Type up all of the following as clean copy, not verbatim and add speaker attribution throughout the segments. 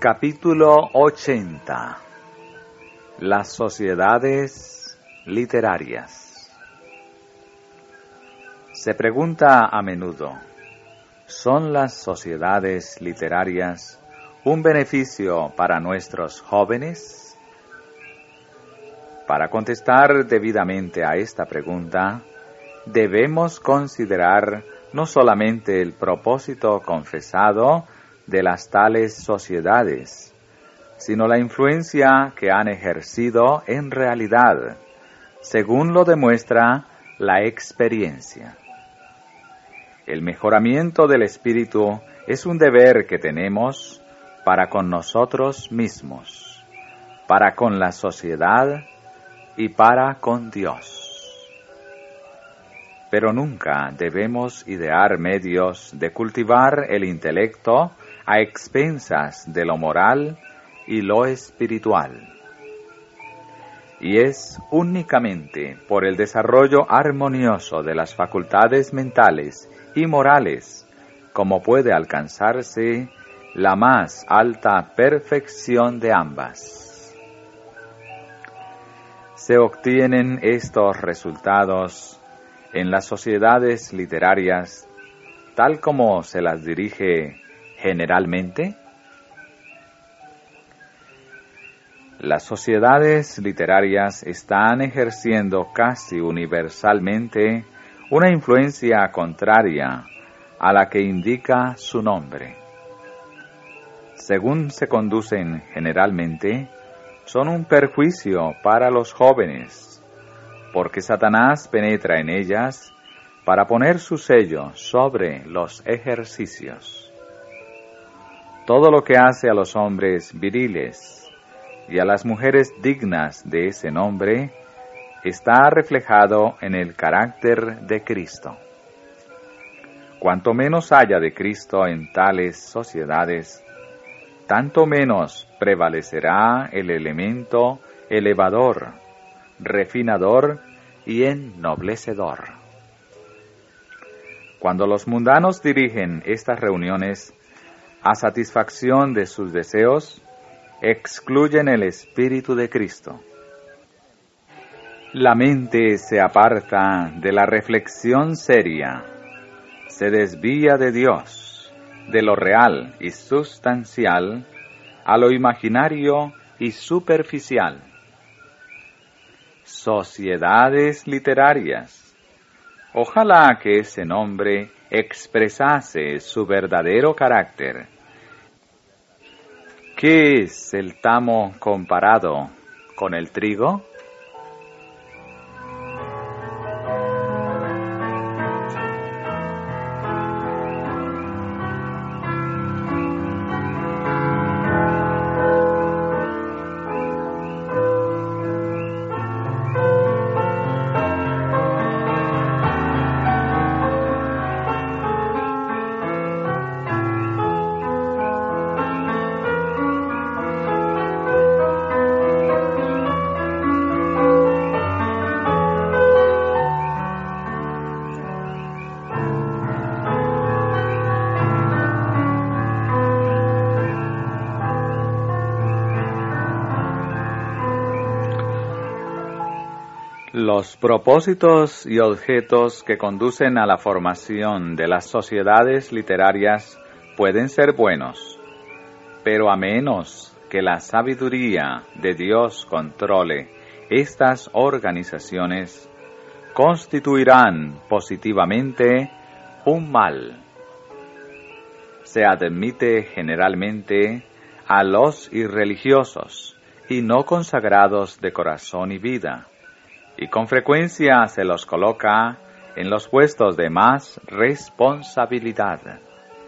Speaker 1: Capítulo 80. Las sociedades literarias. Se pregunta a menudo, ¿son las sociedades literarias un beneficio para nuestros jóvenes? Para contestar debidamente a esta pregunta, debemos considerar no solamente el propósito confesado de las tales sociedades, sino la influencia que han ejercido en realidad, según lo demuestra la experiencia. El mejoramiento del espíritu es un deber que tenemos para con nosotros mismos, para con la sociedad y para con Dios. Pero nunca debemos idear medios de cultivar el intelecto a expensas de lo moral y lo espiritual. Y es únicamente por el desarrollo armonioso de las facultades mentales y morales como puede alcanzarse la más alta perfección de ambas. Se obtienen estos resultados en las sociedades literarias, tal como se las dirige generalmente. Las sociedades literarias están ejerciendo casi universalmente una influencia contraria a la que indica su nombre. Según se conducen generalmente, son un perjuicio para los jóvenes, porque Satanás penetra en ellas para poner su sello sobre los ejercicios. Todo lo que hace a los hombres viriles y a las mujeres dignas de ese nombre está reflejado en el carácter de Cristo. Cuanto menos haya de Cristo en tales sociedades, tanto menos prevalecerá el elemento elevador, refinador y ennoblecedor. Cuando los mundanos dirigen estas reuniones a satisfacción de sus deseos, excluyen el Espíritu de Cristo. La mente se aparta de la reflexión seria, se desvía de Dios, de lo real y sustancial, a lo imaginario y superficial. Sociedades literarias. Ojalá que ese nombre expresase su verdadero carácter. ¿Qué es el tamo comparado con el trigo? Los propósitos y objetos que conducen a la formación de las sociedades literarias pueden ser buenos, pero a menos que la sabiduría de Dios controle estas organizaciones, constituirán positivamente un mal. Se admite generalmente a los irreligiosos y no consagrados de corazón y vida, y con frecuencia se los coloca en los puestos de más responsabilidad.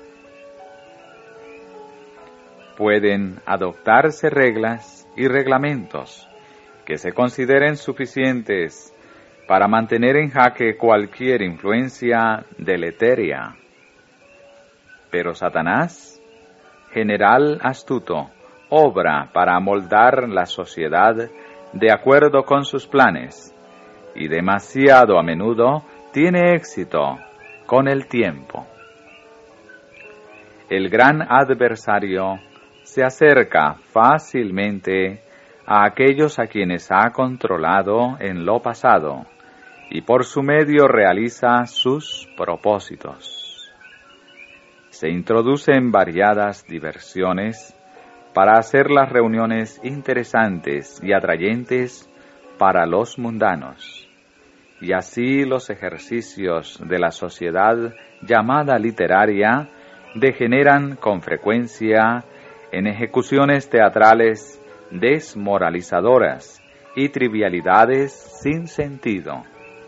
Speaker 1: Pueden adoptarse reglas y reglamentos que se consideren suficientes para mantener en jaque cualquier influencia deletérea. Pero Satanás, general astuto, obra para amoldar la sociedad de acuerdo con sus planes, y demasiado a menudo tiene éxito con el tiempo. El gran adversario se acerca fácilmente a aquellos a quienes ha controlado en lo pasado y por su medio realiza sus propósitos. Se introducen variadas diversiones para hacer las reuniones interesantes y atrayentes para los mundanos, y así los ejercicios de la sociedad llamada literaria degeneran con frecuencia en ejecuciones teatrales desmoralizadoras y trivialidades sin sentido.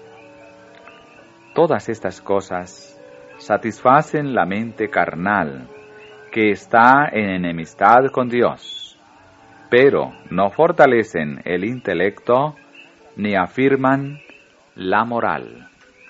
Speaker 1: Todas estas cosas satisfacen la mente carnal, que está en enemistad con Dios, pero no fortalecen el intelecto ni afirman la moral.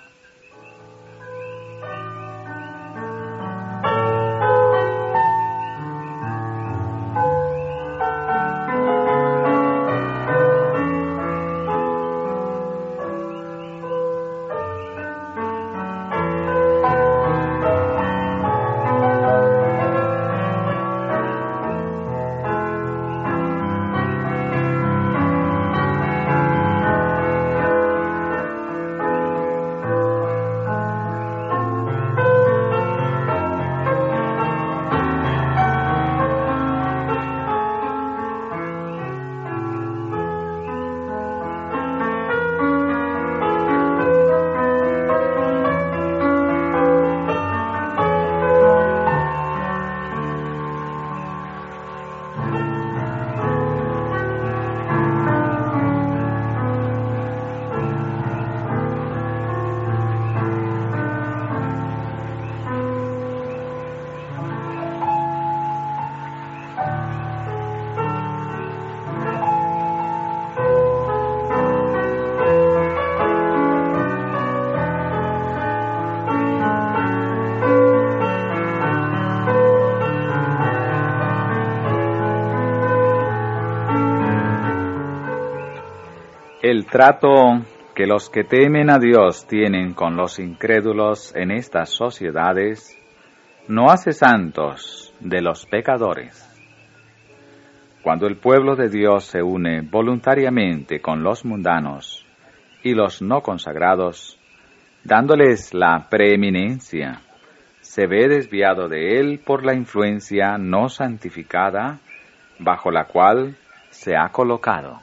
Speaker 1: El trato que los que temen a Dios tienen con los incrédulos en estas sociedades no hace santos de los pecadores. Cuando el pueblo de Dios se une voluntariamente con los mundanos y los no consagrados, dándoles la preeminencia, se ve desviado de él por la influencia no santificada bajo la cual se ha colocado.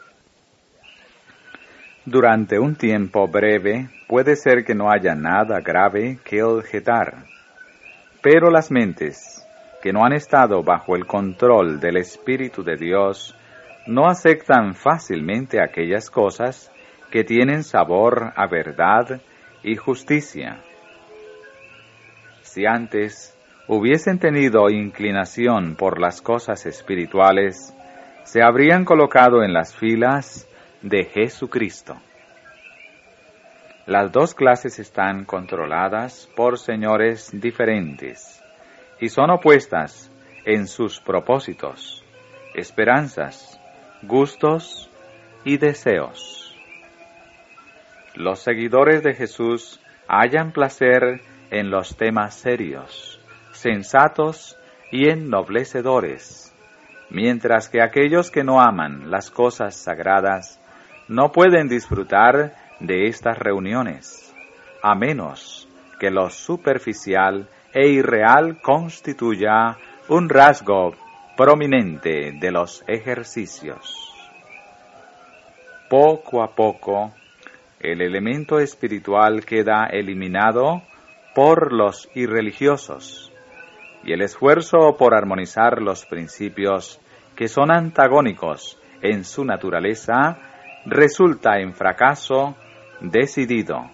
Speaker 1: Durante un tiempo breve puede ser que no haya nada grave que objetar, pero las mentes que no han estado bajo el control del Espíritu de Dios no aceptan fácilmente aquellas cosas que tienen sabor a verdad y justicia. Si antes hubiesen tenido inclinación por las cosas espirituales, se habrían colocado en las filas de Jesucristo. Las dos clases están controladas por señores diferentes y son opuestas en sus propósitos, esperanzas, gustos y deseos. Los seguidores de Jesús hallan placer en los temas serios, sensatos y ennoblecedores, mientras que aquellos que no aman las cosas sagradas no pueden disfrutar de estas reuniones, a menos que lo superficial e irreal constituya un rasgo prominente de los ejercicios. Poco a poco, el elemento espiritual queda eliminado por los irreligiosos, y el esfuerzo por armonizar los principios que son antagónicos en su naturaleza resulta en fracaso decidido.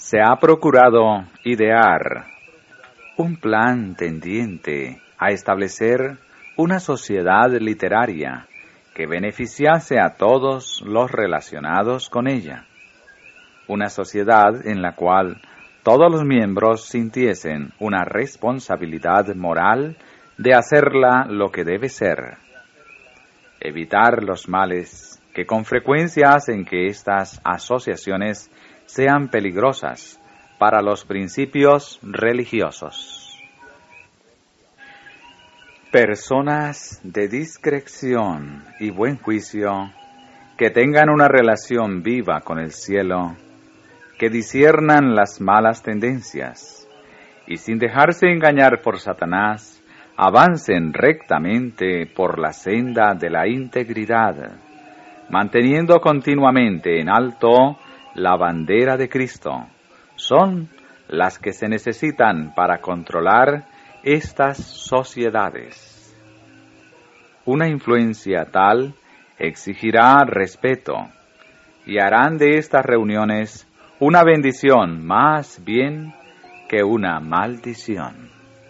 Speaker 1: se ha procurado idear un plan tendiente a establecer una sociedad literaria que beneficiase a todos los relacionados con ella. Una sociedad en la cual todos los miembros sintiesen una responsabilidad moral de hacerla lo que debe ser. Evitar los males que con frecuencia hacen que estas asociaciones sean peligrosas para los principios religiosos. Personas de discreción y buen juicio, que tengan una relación viva con el cielo, que disciernan las malas tendencias, y sin dejarse engañar por Satanás, avancen rectamente por la senda de la integridad, manteniendo continuamente en alto la bandera de Cristo, son las que se necesitan para controlar estas sociedades. Una influencia tal exigirá respeto y harán de estas reuniones una bendición más bien que una maldición.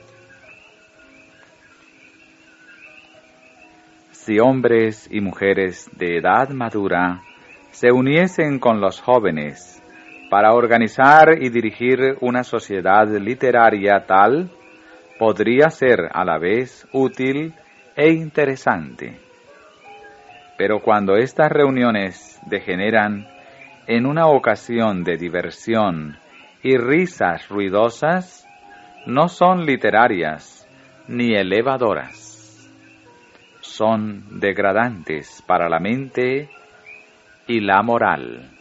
Speaker 1: Si hombres y mujeres de edad madura se uniesen con los jóvenes para organizar y dirigir una sociedad literaria tal, podría ser a la vez útil e interesante. Pero cuando estas reuniones degeneran en una ocasión de diversión y risas ruidosas, no son literarias ni elevadoras. Son degradantes para la mente y la moral.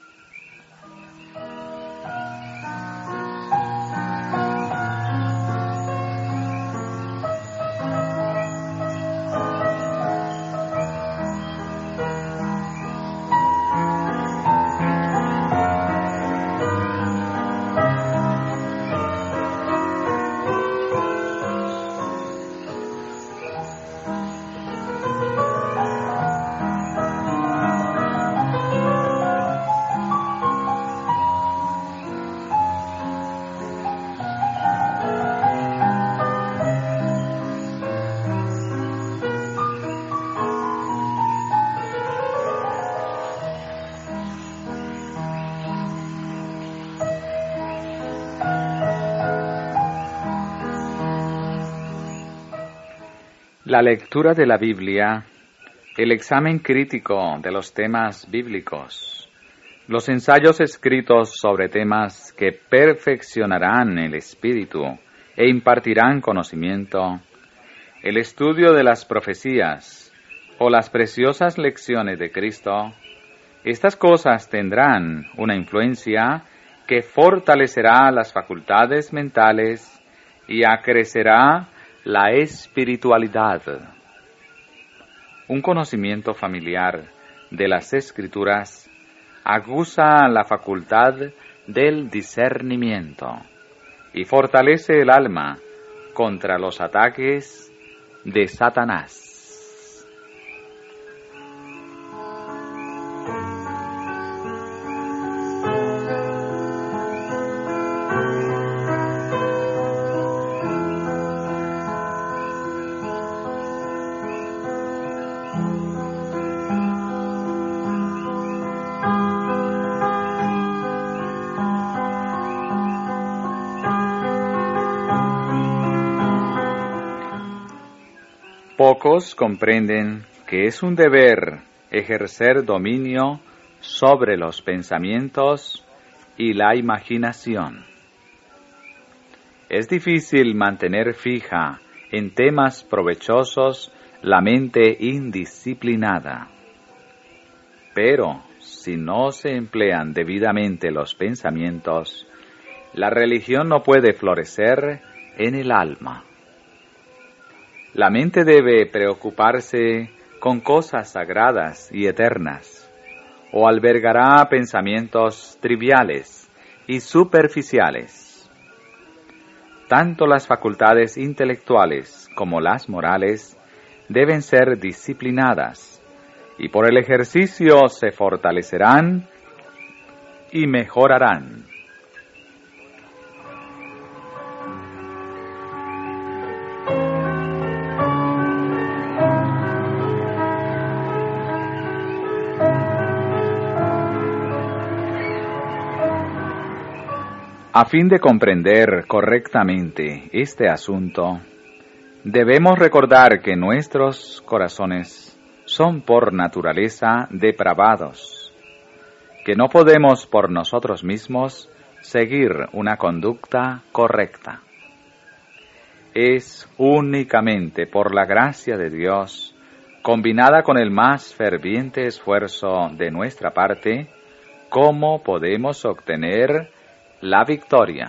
Speaker 1: La lectura de la Biblia, el examen crítico de los temas bíblicos, los ensayos escritos sobre temas que perfeccionarán el espíritu e impartirán conocimiento, el estudio de las profecías o las preciosas lecciones de Cristo, estas cosas tendrán una influencia que fortalecerá las facultades mentales y acrecerá la espiritualidad. Un conocimiento familiar de las Escrituras aguza la facultad del discernimiento y fortalece el alma contra los ataques de Satanás. Pocos comprenden que es un deber ejercer dominio sobre los pensamientos y la imaginación. Es difícil mantener fija en temas provechosos la mente indisciplinada. Pero si no se emplean debidamente los pensamientos, la religión no puede florecer en el alma. La mente debe preocuparse con cosas sagradas y eternas, o albergará pensamientos triviales y superficiales. Tanto las facultades intelectuales como las morales deben ser disciplinadas, y por el ejercicio se fortalecerán y mejorarán. A fin de comprender correctamente este asunto, debemos recordar que nuestros corazones son por naturaleza depravados, que no podemos por nosotros mismos seguir una conducta correcta. Es únicamente por la gracia de Dios, combinada con el más ferviente esfuerzo de nuestra parte, cómo podemos obtener la victoria.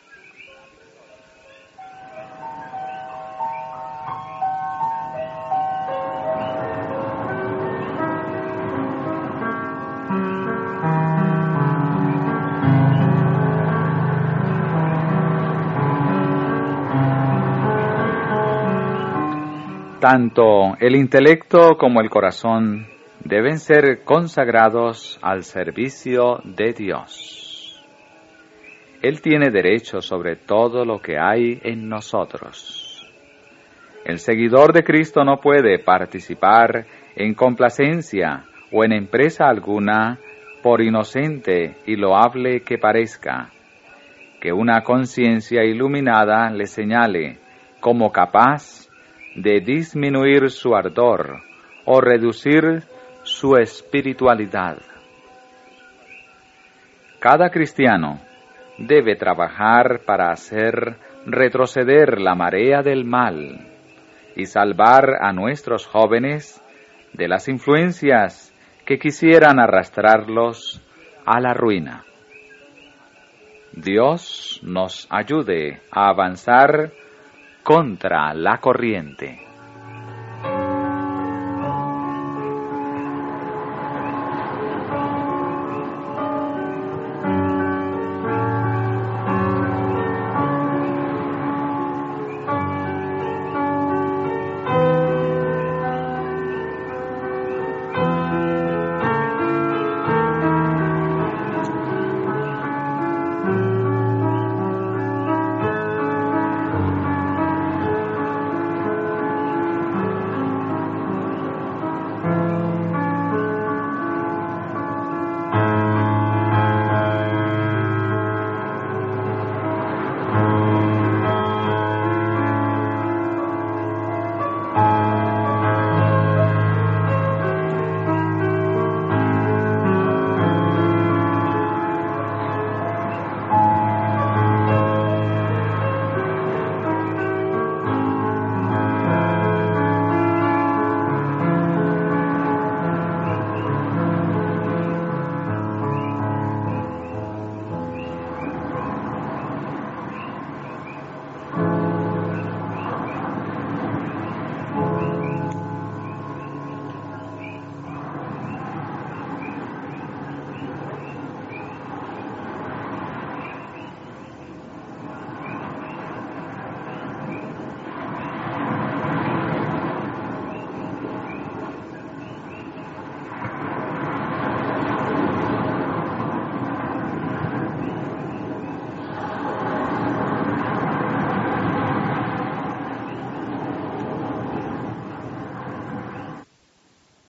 Speaker 1: Tanto el intelecto como el corazón deben ser consagrados al servicio de Dios. Él tiene derecho sobre todo lo que hay en nosotros. El seguidor de Cristo no puede participar en complacencia o en empresa alguna, por inocente y loable que parezca, que una conciencia iluminada le señale como capaz de disminuir su ardor o reducir su espiritualidad. Cada cristiano debe trabajar para hacer retroceder la marea del mal y salvar a nuestros jóvenes de las influencias que quisieran arrastrarlos a la ruina. Dios nos ayude a avanzar contra la corriente.